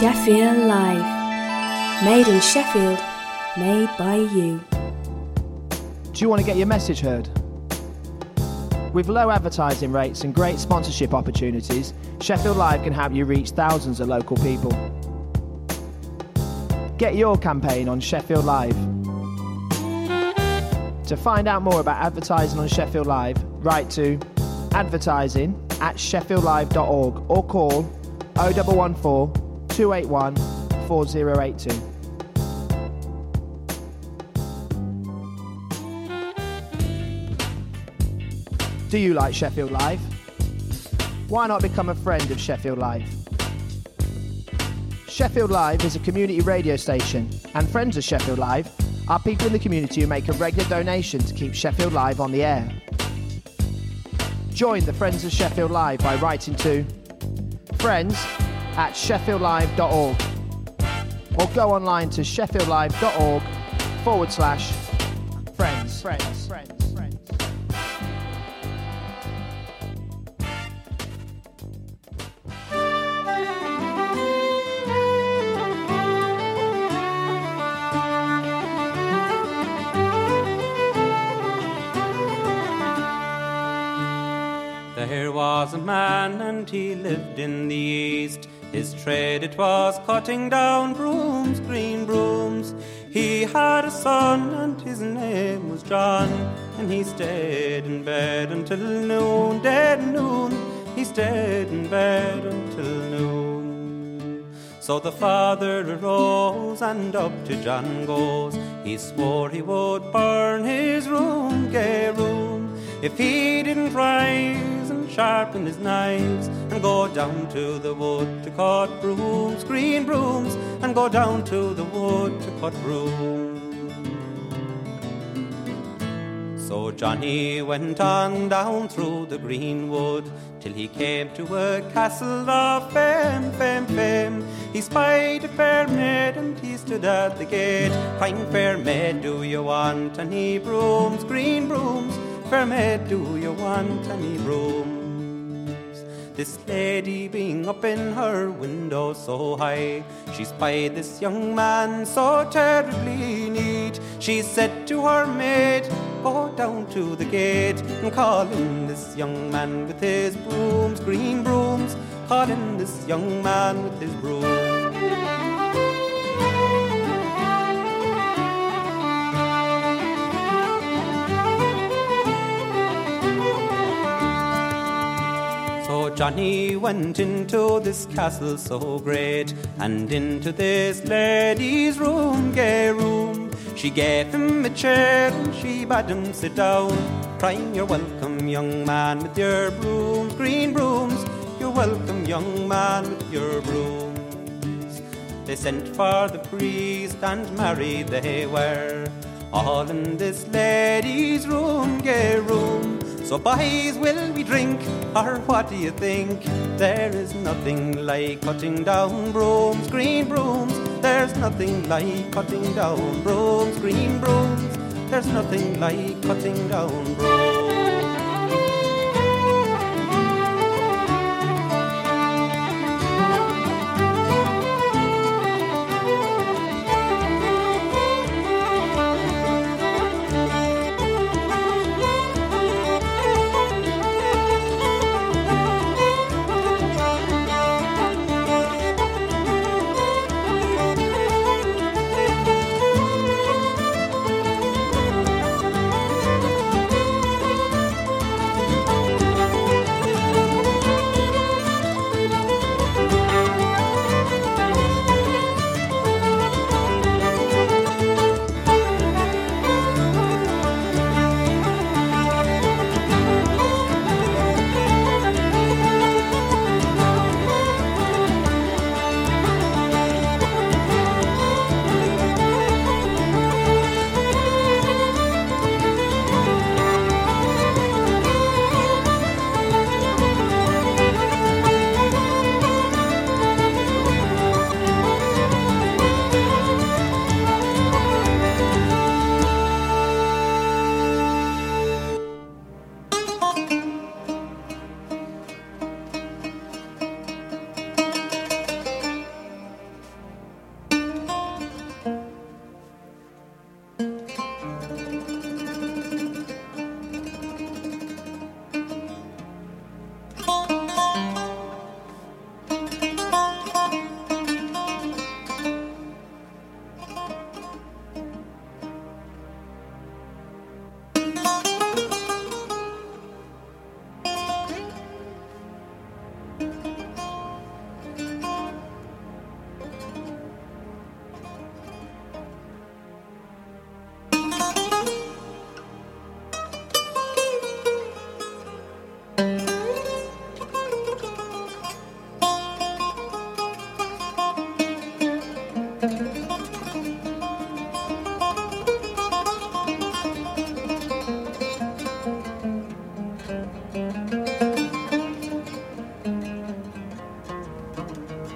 Sheffield Live. Made in Sheffield, made by you. Do you want to get your message heard? With low advertising rates and great sponsorship opportunities, Sheffield Live can help you reach thousands of local people. Get your campaign on Sheffield Live. To find out more about advertising on Sheffield Live, write to advertising@sheffieldlive.org or call 0114 281 4082. Do you like Sheffield Live? Why not become a friend of Sheffield Live? Sheffield Live is a community radio station, and friends of Sheffield Live are people in the community who make a regular donation to keep Sheffield Live on the air. Join the Friends of Sheffield Live by writing to friends@sheffieldlive.org or go online to sheffieldlive.org/friends. There was a man and he lived in the east. His trade it was cutting down brooms, green brooms. He had a son and his name was John, and he stayed in bed until noon, dead noon. He stayed in bed until noon. So the father arose and up to John goes. He swore he would burn his room, gay room, if he didn't rise and sharpen his knives and go down to the wood to cut brooms, green brooms, and go down to the wood to cut brooms. So Johnny went on down through the green wood till he came to a castle of fame, fame, fame. He spied a fair maid and he stood at the gate, crying, "Fair maid, do you want any brooms, green brooms? Fair maid, do you want any brooms?" This lady being up in her window so high, she spied this young man so terribly neat. She said to her maid, "Go down to the gate and call in this young man with his brooms, green brooms. Call in this young man with his brooms." So Johnny went into this castle so great, and into this lady's room, gay room. She gave him a chair and she bade him sit down, crying, "You're welcome, young man, with your brooms, green brooms. You're welcome, young man, with your brooms." They sent for the priest and married they were, all in this lady's room, gay room. So boys, will we drink, or what do you think? There is nothing like cutting down brooms, green brooms. There's nothing like cutting down brooms, green brooms. There's nothing like cutting down brooms.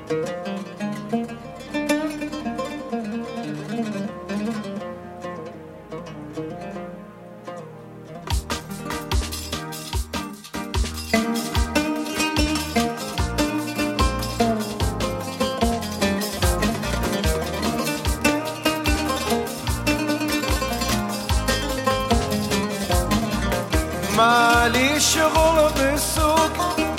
مالي شغل بالسوق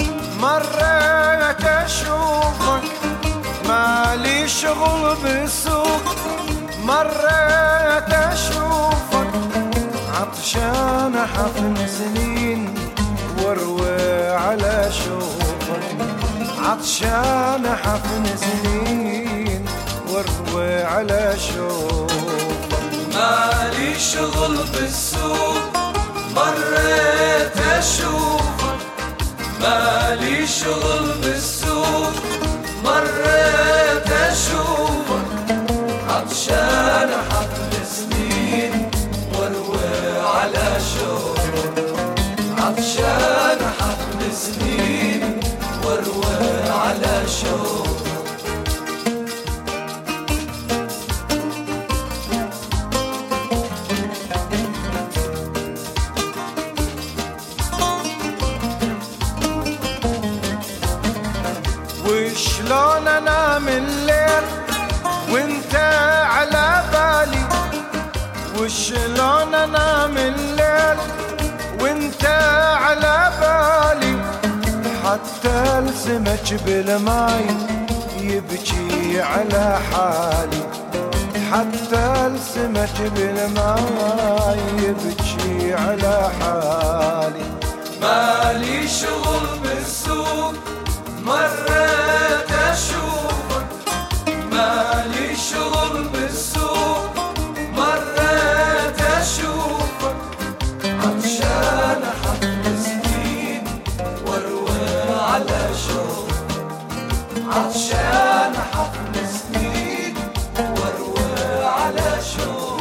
مريت اشوفك، مالي شغل بالسوق مريت اشوفك، عطشان حفن سنين واروي على شوفك، عطشان حفن سنين واروي على شوفك. مالي شغل بالسوق مريت اشوفك، مالي شغل بالسوق مريت اشوفك، عطشان حفل سنين واروي على شوفك، عطشان حفل سنين واروي على شوفك. وشلون انام الليل وانت على بالي، وشلون انام الليل وانت على بالي، حتى السمك بالماي يبكي على حالي، حتى السمك بالماي يبكي على حالي. مالي شغل بالسوق مريت اشوفك، مالي شغل بالسوق مريت اشوفك، عطشان حفل سنين واروي على شوفك، عطشان حفل سنين واروي على شوفك.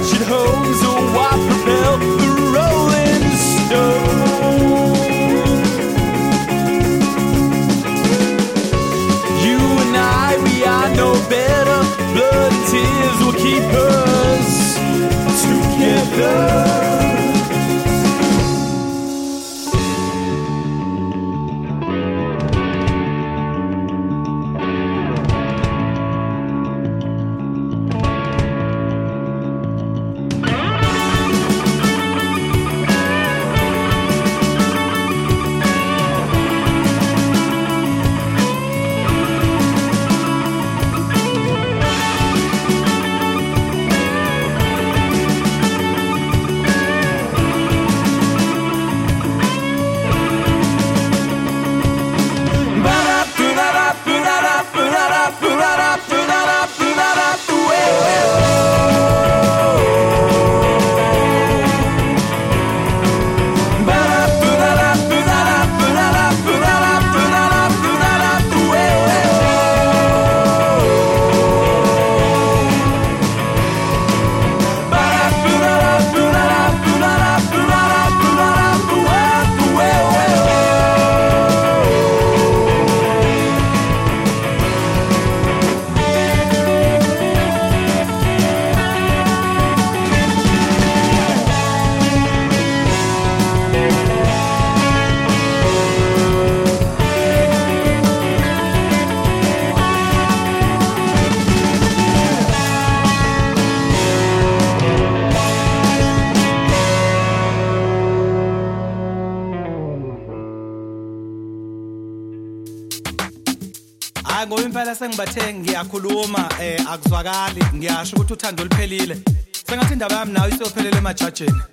wretched homes of what propel the rolling stone. You and I, we are no better. Blood and tears will keep us together. Ngoba impela sengibathe ngiyakhuluma akuzwakali ngiyasho ukuthi uthando luphelile sengathi indaba yami nayo isophelele emajajeni.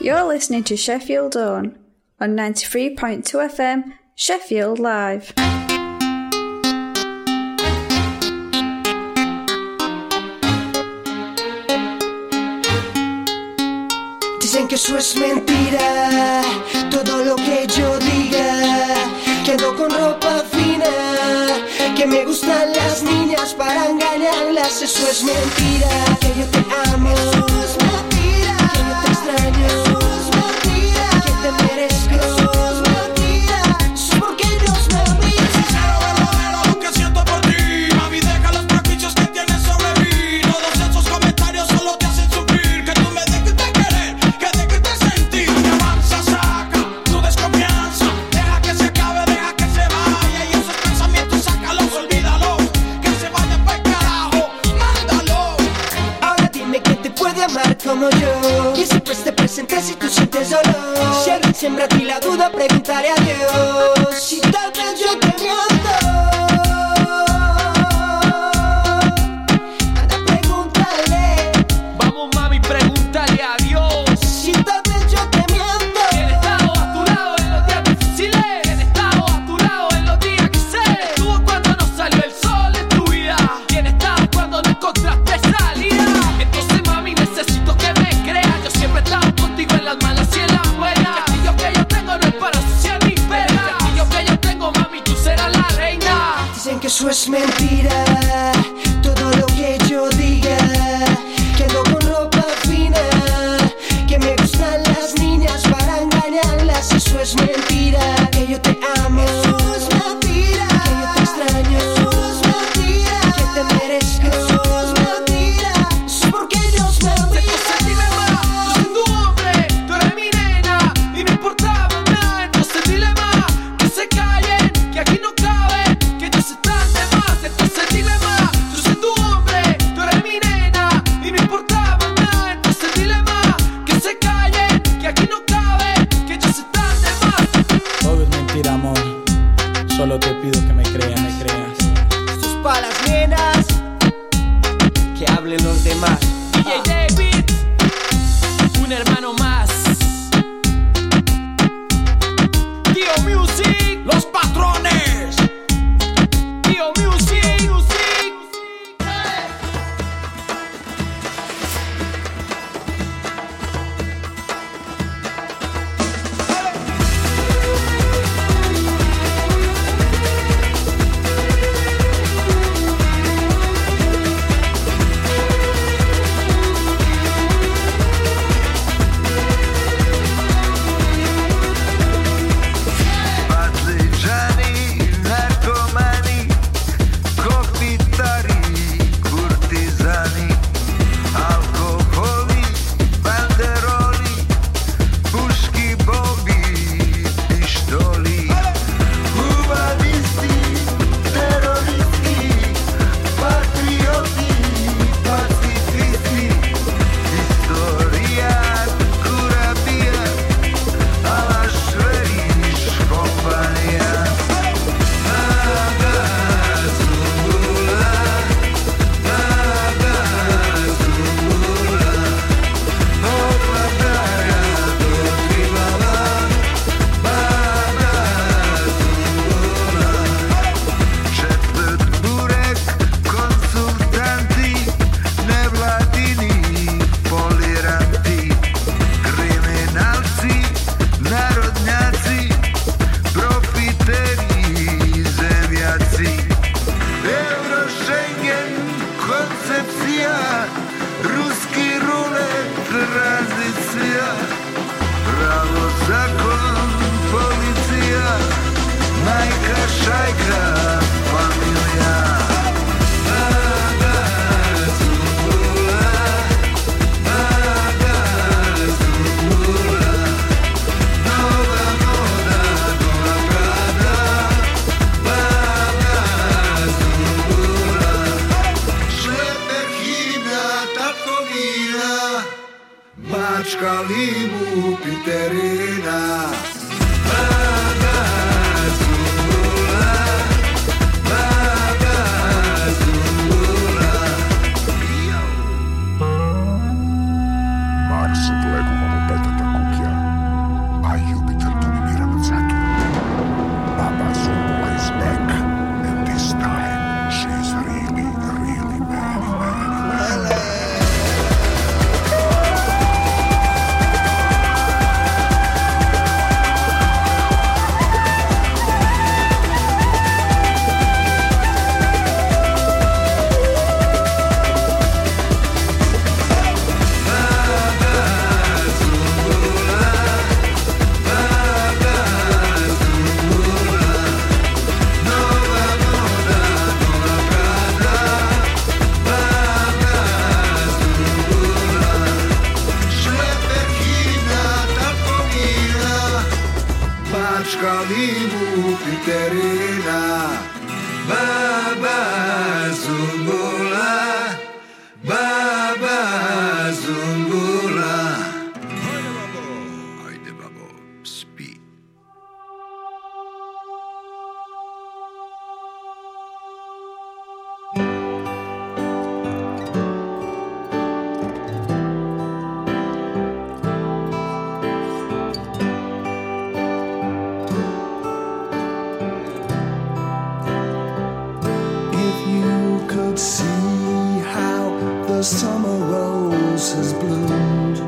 You're listening to Sheffield Dawn on 93.2 FM, Sheffield Live. Dicen que eso es mentira, todo lo que yo diga, que ando con ropa fina, que me gustan las niñas para engañarlas. Eso es mentira, que yo te amo. Eso es mentira, que yo te extraño. Eso es mentira, que te merezco. Eso es mentira, eso es porque Dios me mira. Sincero, verdadero lo que siento por ti. Mami, deja los prejuicios que tienes sobre mí. Todos esos comentarios solo te hacen sufrir. Que tú me dejes de querer, que dejes de sentir. Que avanza, saca tu desconfianza. Deja que se acabe, deja que se vaya. Y esos pensamientos sácalos, olvídalos. Que se vayan pa'l carajo, mándalo. Ahora dime que te puede amar como yo, que siempre esté presente si tú sientes dolor. Si alguien siembra a ti la duda, preguntaré a Dios. Si tal vez yo te miento, anda, pregúntale. Vamos mami, pregúntale a Dios. Si tal vez yo te miento. ¿Quién estaba a tu lado en los días difíciles? ¿Quién estaba a tu lado en los días que sé? Estuvo cuando no salió el sol en tu vida. ¿Quién estaba cuando no encontraste salida? Entonces mami, necesito que me creas. Yo siempre he estado contigo en las malas y en las buenas. El castillo que yo tengo no es para asociar ni pena. El castillo que yo tengo, mami, tú serás la reina. Dicen que eso es mentira, todo lo que yo diga, que ando con ropa fina, que me gustan las niñas para engañarlas. Eso es mentira, que yo te amo. Eso es mentira, que yo te extraño. Eso es mentira, que te merezco. Eso es mentira, eso es porque Dios me mira. Entonces dime más, yo soy tu hombre, tú eres mi nena y no importa más nada. Entonces dile más, que se callen, que aquí no cabe, que ellos están de más. Entonces dile más, yo soy tu hombre, tú eres mi nena y no importa más nada. Entonces dile más, que se callen, que aquí no cabe, que ellos están de más. Todo es mentira, amor. Solo te pido que me creas, Esto es para las nenas, que hablen los demás. DJ David, un hermano más. Tío Music, Los patrones. Tío Music. Marsu tulee, kun mä lopetetaan, kun kalimu Piterina Baba Zungula Baba Zungula Haydi babo speak. See how the summer rose has bloomed.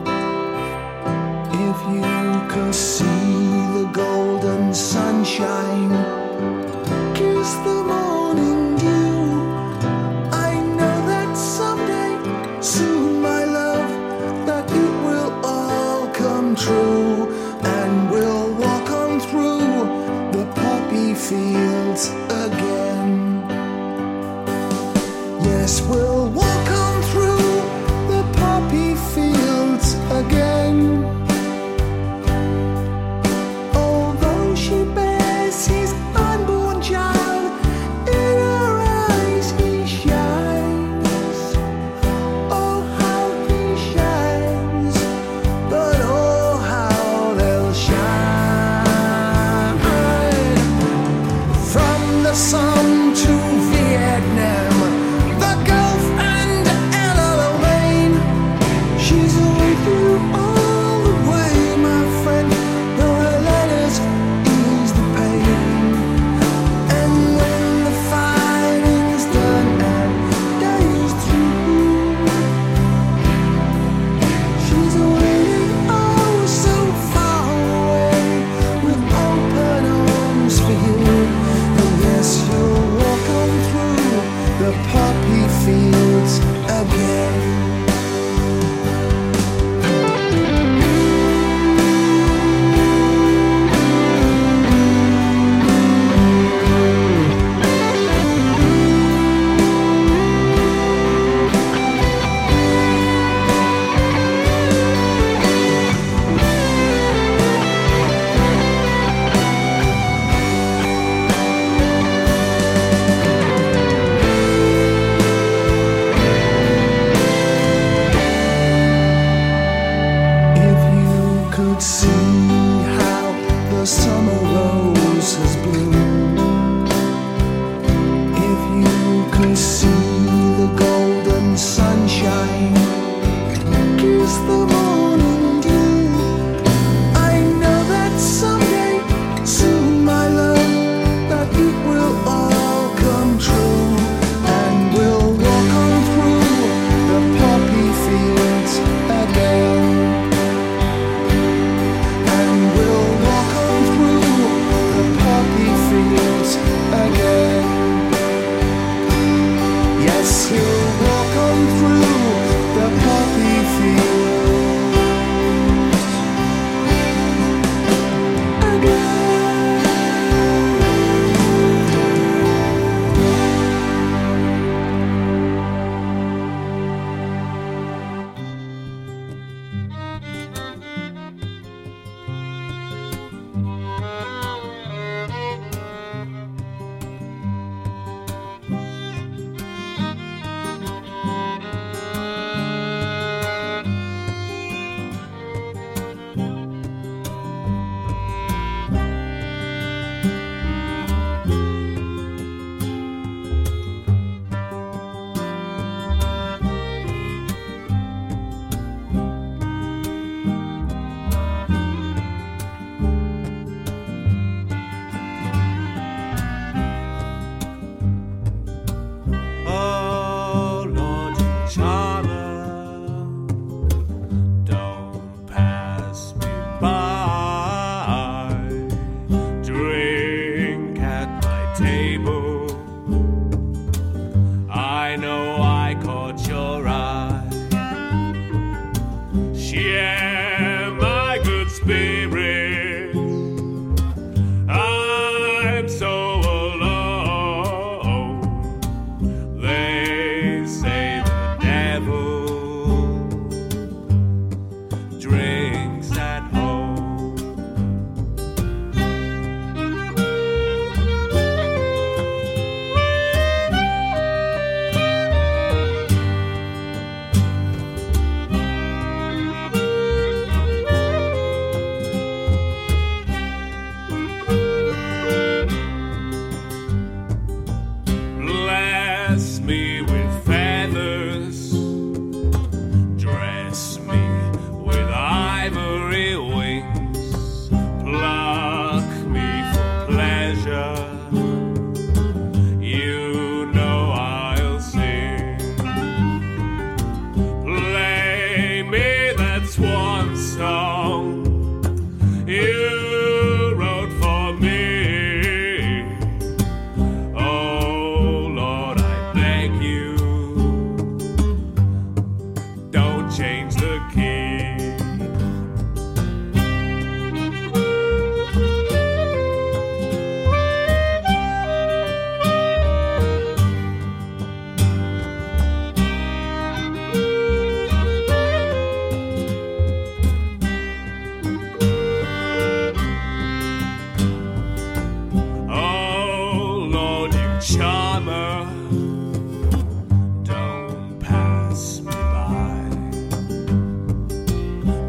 If you could see the golden sunshine, kiss the morning dew. I know that someday, soon, my love, that it will all come true, and we'll walk on through the poppy fields again. Yes, we'll walk on through the poppy fields again. Although she bears his unborn child, in her eyes he shines. Oh, how he shines, but oh, how they'll shine. From the sun to Vietnam, all the way, my friend, though her letters ease the pain. And when the fighting's done and day's through, she's waiting oh so far away with open arms for you. And yes, you'll walk on through the poppy fields again.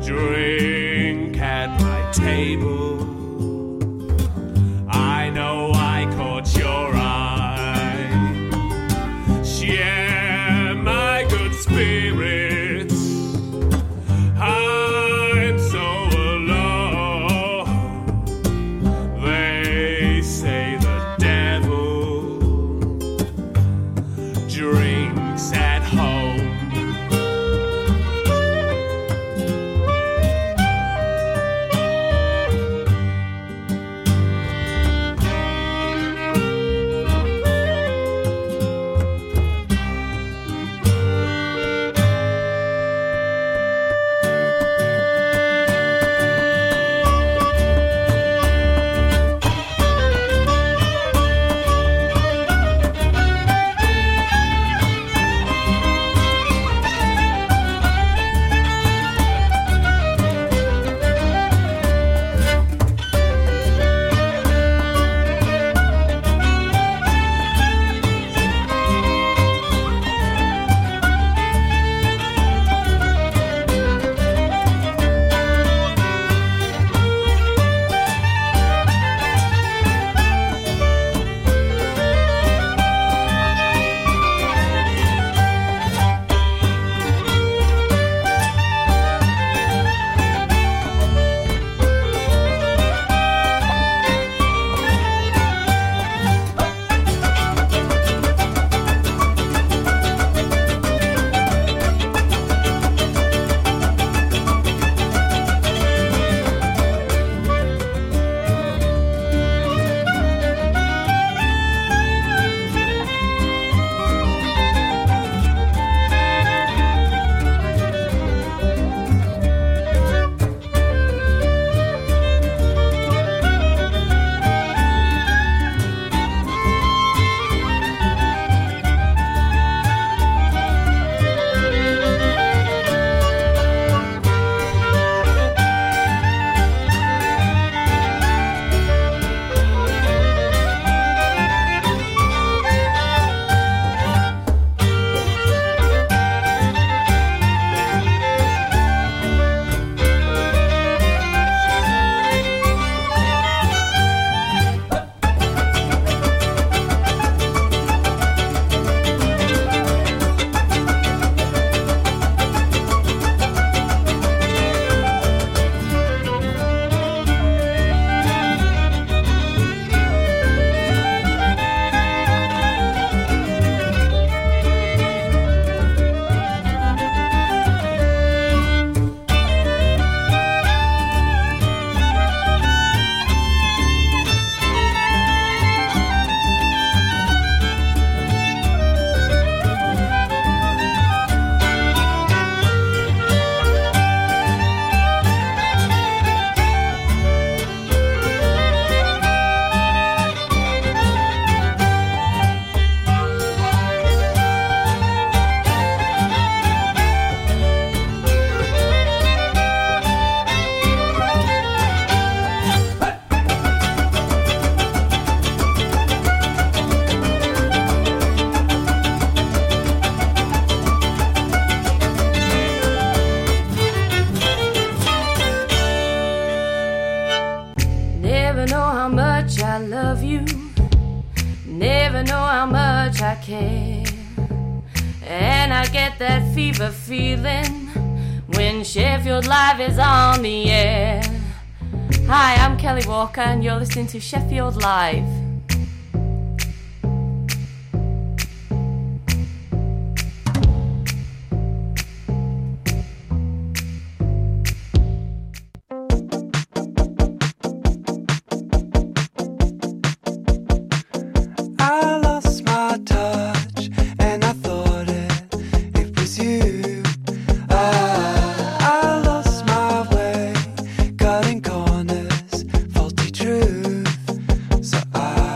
drink at my table. I know I caught your eye. Share my good spirits. I'm so alone. They say the devil drinks at home. I love you, never know how much I care. And I get that fever feeling when Sheffield Live is on the air. Hi, I'm Kelly Walker and you're listening to Sheffield Live. So I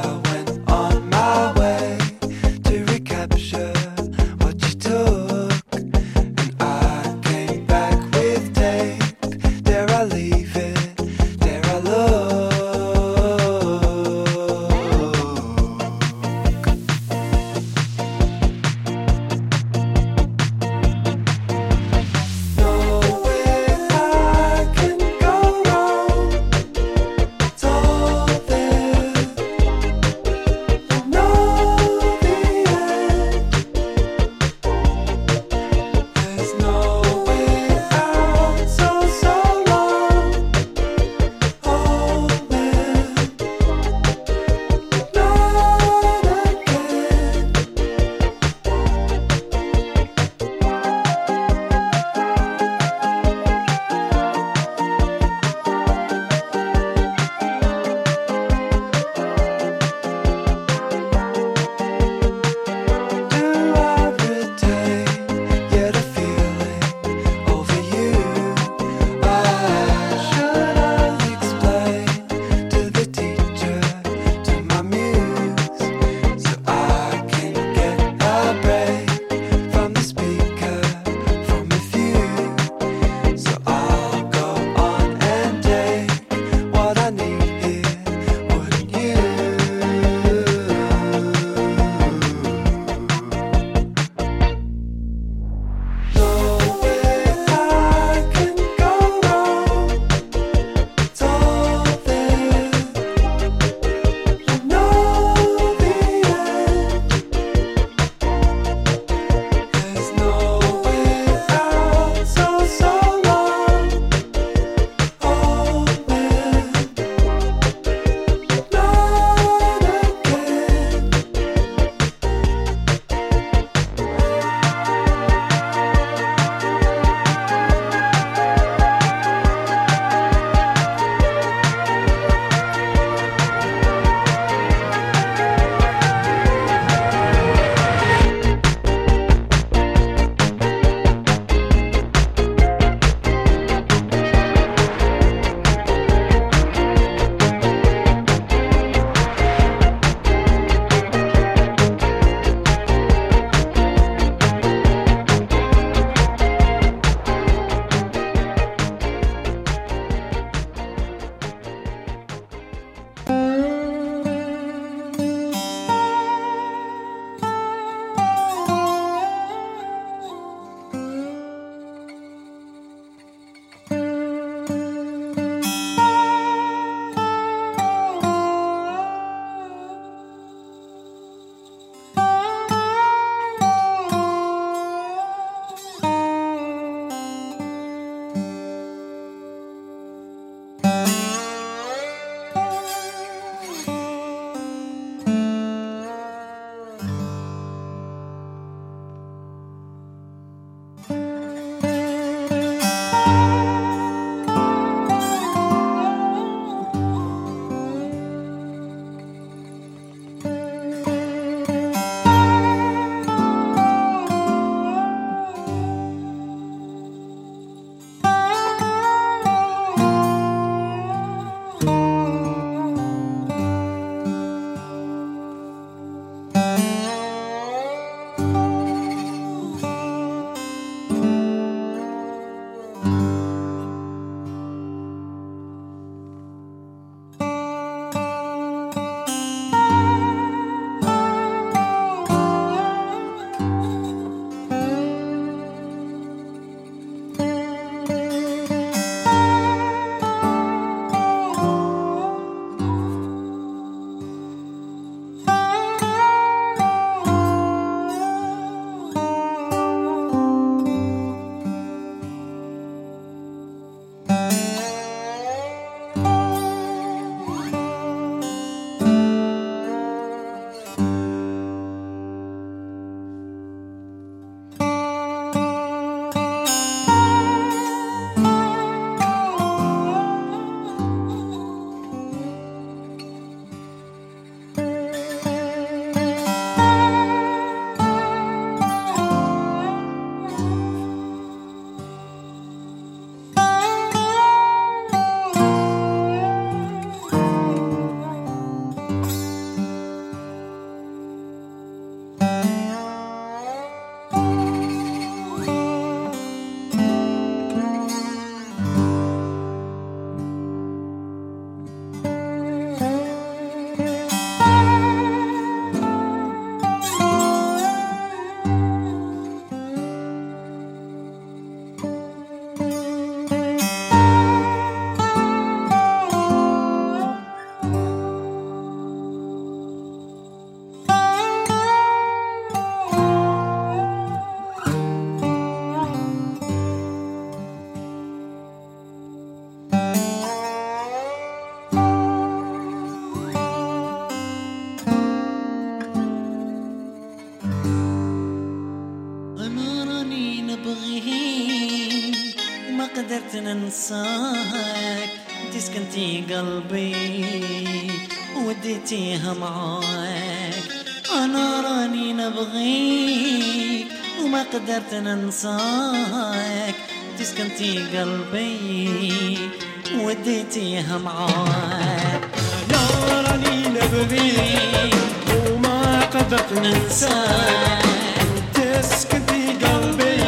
انساك تسكنتي قلبي وديتيها معاك انا راني نبغيك وما قدرت ننساك تسكنتي قلبي وديتيها معاك انا راني نبغيك وما قدرت ننساك تسكنتي قلبي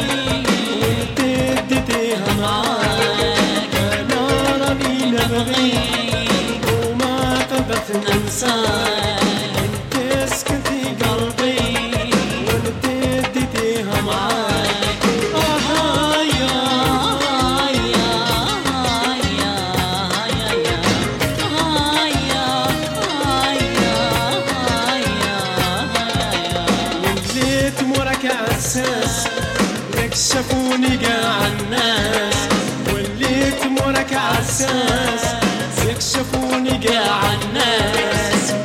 وديتيها معاك انا راني نبغيك وما قدرت ننساك تسكنتي قلبي وديتيها معاك شافوني قاع الناس وليت مرك عساس يكشفوني قاع الناس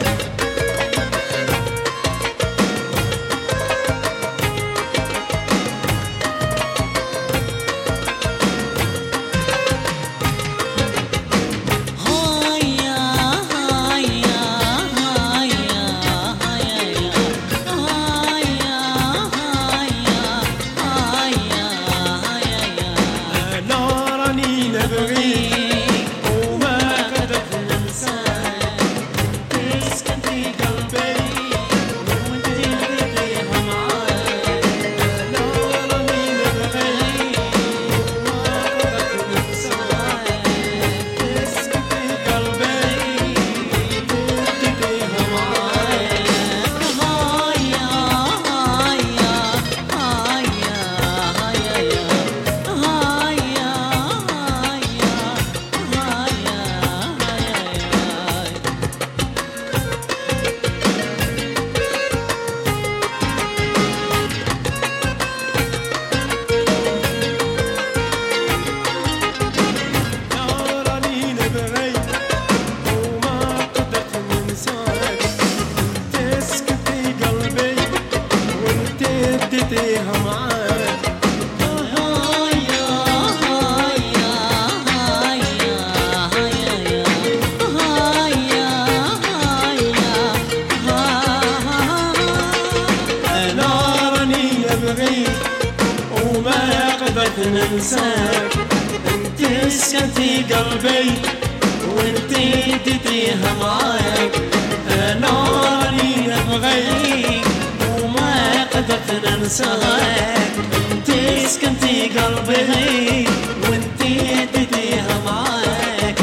ننساك انت سكنتي قلبي وانت اديتيها معاك انا راني نبغيك وما قدرت ننساك انت سكنتي قلبي وانت اديتيها معاك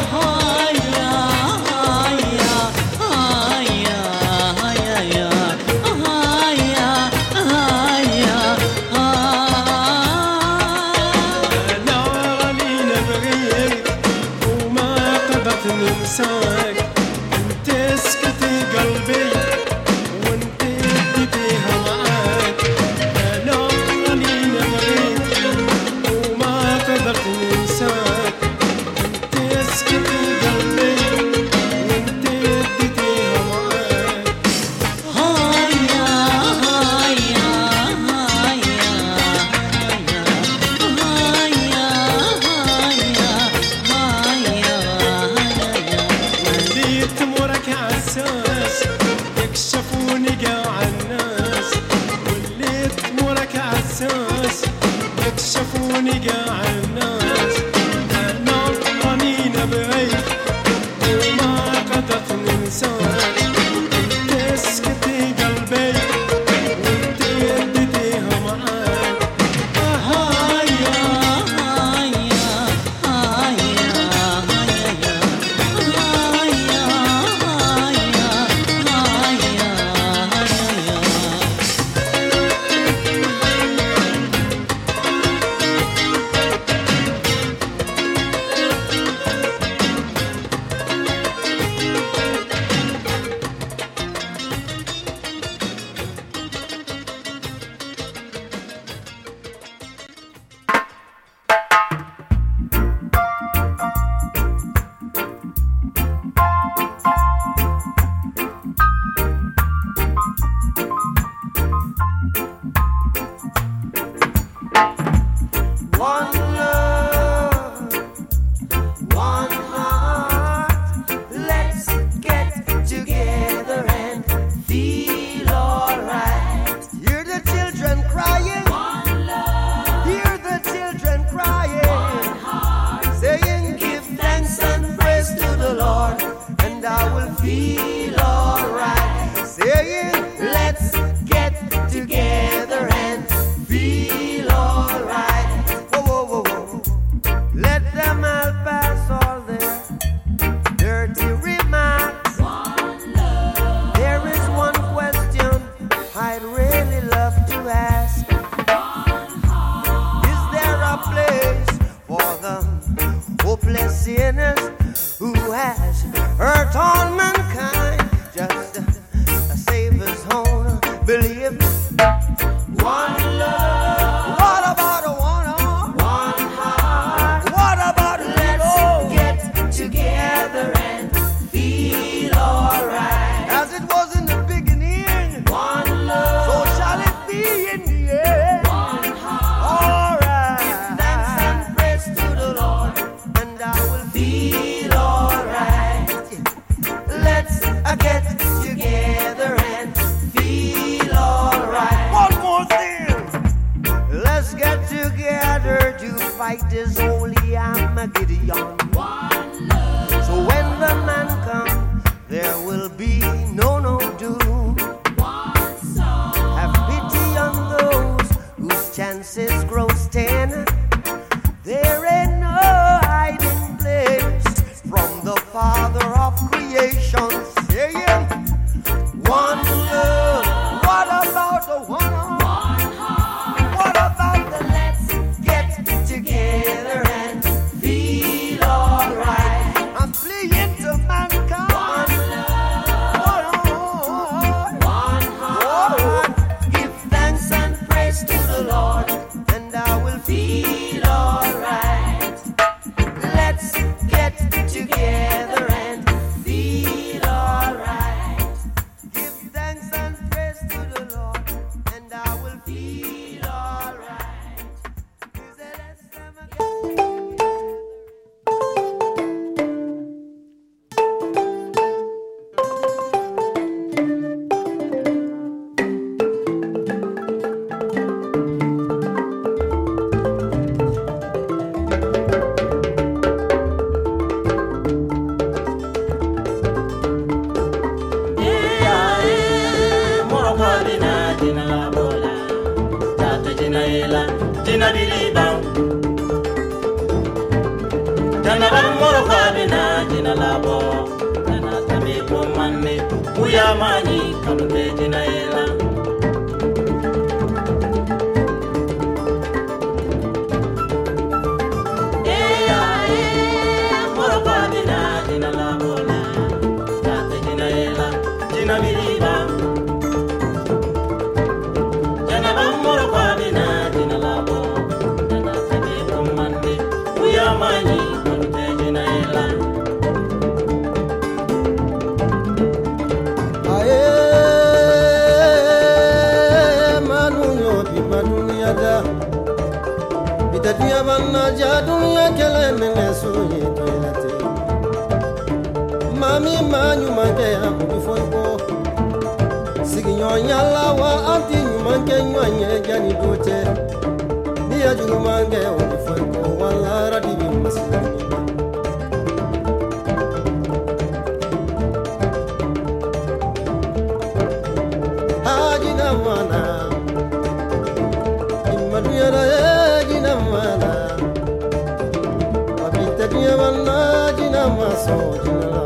ننساك انت سكتي قلبي وانت اديتيها معاك انا راني نبغيك وما قدرت ننساك انت سكتي قلبي وانت اديتيها معاك hopeless sinners who has hurt all mankind. Just a Savior's own belief. One love. What about a one heart? One heart. What about let's get together and feel alright? As it was in the beginning. One love. So shall it be in the end. One heart. Alright. Give thanks and praise to the Lord, and I will feel alright. Let's get together and feel alright. One more thing. Let's get together to fight this holy Armageddon. One love. So when the man comes, there will be no doom. One soul. Have pity on those whose chances grow thin. There ain't no hiding place from the Father of creation. Say it. One love. What about the one heart? One heart. What about the let's get together and feel alright? I'm fleeing to mankind. One love. One heart. Give thanks and praise to the Lord, and I will feel alright. Let's get together and feel alright. Give thanks and praise to the Lord, and I will feel alright. Let's Mami manyu manke ya kubifonko Siginyo nyala wa anti nyumanke nywanye jani dote Niya jungu mange kubifonko wala radibi masilani Ajina mana Imaduyara ajina mana Wabita duya mana ajina maso jina la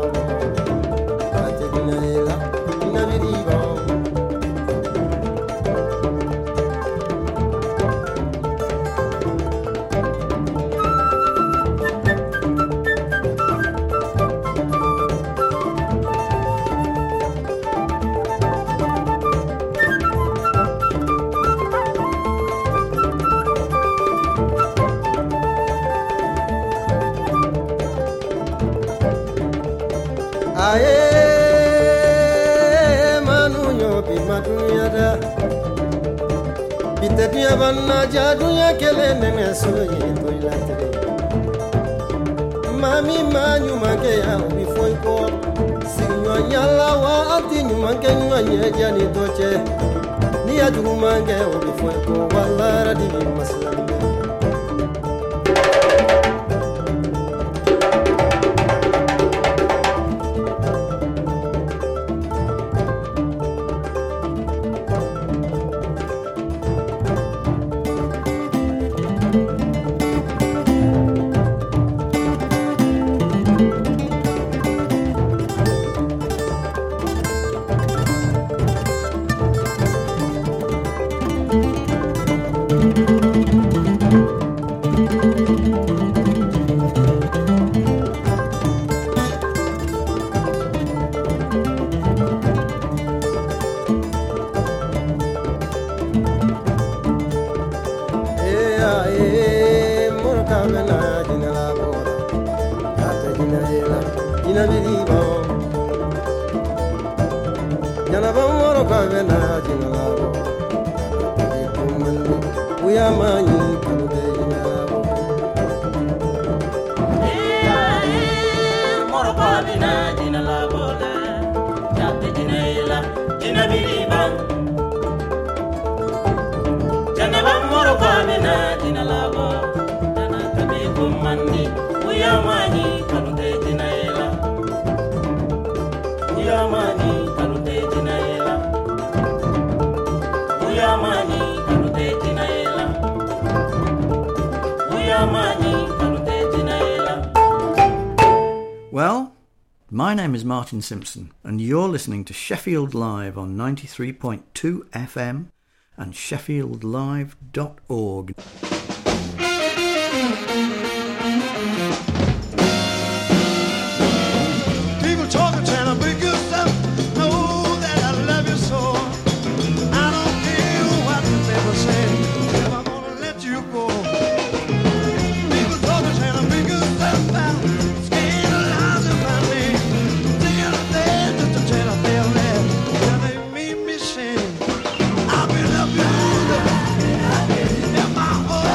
Dunya banna ja dunya kele nene soye to ilatre Mami manyu mange ya ubi foiko Sinyo nyala wa ati nyumange nyanye jani doche Ni ajugu mange ubi foiko wala radibi maslami jina biriba jana ba moro ka vena jina labo de kumandi uya mani kanu de jina labo moro ka vena jina labo la jate jina ila jina biriba jana ba moro ka vena jina labo jana tabe kumandi uya mani kanu de jina ila uya mani kanu de jina ila uya mani kanu de jina ila uya mani kanu de jina ila. Well, my name is Martin Simpson, and you're listening to Sheffield Live on 93.2 FM and sheffieldlive.org. People talking, trying to be good stuff. Know that I love you so. I don't care what the people say. I'm gonna let you go. People talking, trying to be good stuff. Scandalizing about me. Tell them just to tell them that they made me sing. I've been up in my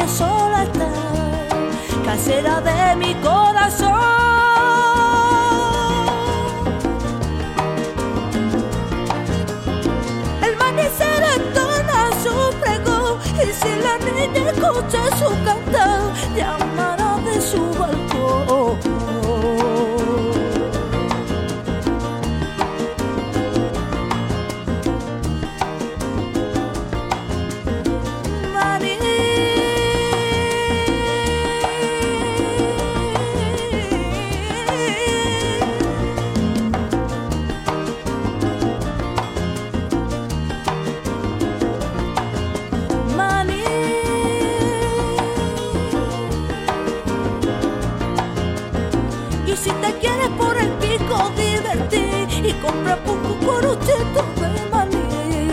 ella sola está, casera de mi corazón. El amanecer entona su pregón, y si la niña escucha su canto, ya